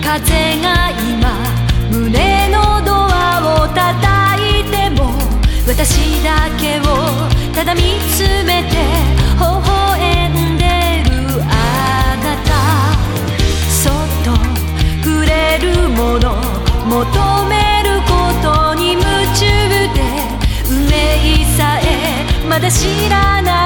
風が今胸のドアを叩いても、私だけをただ見つめて微笑んでるあなた。そっと触れるもの求めることに夢中で、運命さえまだ知らない